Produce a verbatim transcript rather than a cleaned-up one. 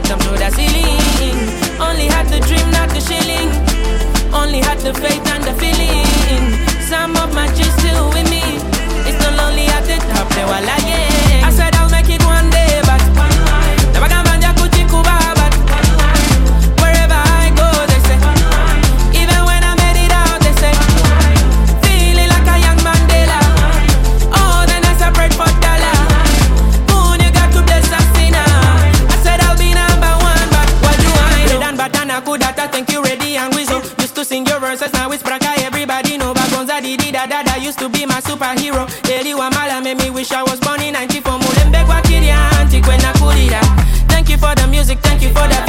bottom to the ceiling. Only had the dream, not the shilling. Only had the faith and the feeling. Some of my G's still with me. It's not lonely at the top, they were lying. I said I'll make it one day, but never can find your Gucci Cuba, but wherever I go, they say. Even when I made it out, they say. Feeling like a young Mandela. Oh, then I separate for dollar. Moon, you got to bless us sinner. I said I'll be number one, but what do I know? But I could that I think you ready and whistle. Used to sing your verses, now it's Praka, everybody know. Bagonza Didi da da da used to be my superhero. Eli Wamala made me wish I was born in ninety-four. Mulembe kwa kiri antique when I could it. Thank you for the music, thank you for the